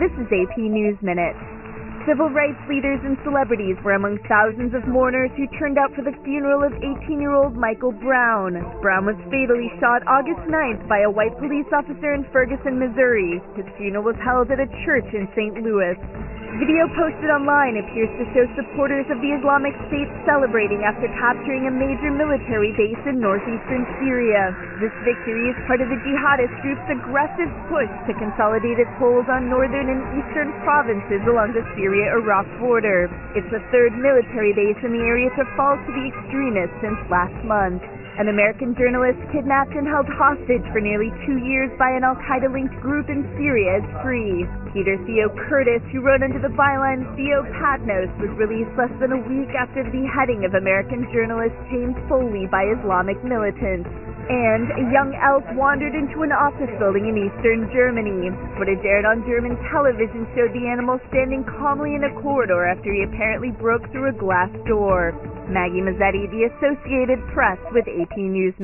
This is AP News Minute. Civil rights leaders and celebrities were among thousands of mourners who turned out for the funeral of 18-year-old Michael Brown. Brown was fatally shot August 9th by a white police officer in Ferguson, Missouri. His funeral was held at a church in St. Louis. Video posted online appears to show supporters of the Islamic State celebrating after capturing a major military base in northeastern Syria. This victory is part of the jihadist group's aggressive push to consolidate its hold on northern and eastern provinces along the Syria-Iraq border. It's the third military base in the area to fall to the extremists since last month. An American journalist kidnapped and held hostage for nearly 2 years by an al-Qaeda-linked group in Syria is free. Peter Theo Curtis, who wrote under the byline Theo Patnos, was released less than a week after the beheading of American journalist James Foley by Islamic militants. And a young elk wandered into an office building in eastern Germany. Footage aired on German television showed the animal standing calmly in a corridor after he apparently broke through a glass door. Maggie Mazzetti, The Associated Press, with AP News.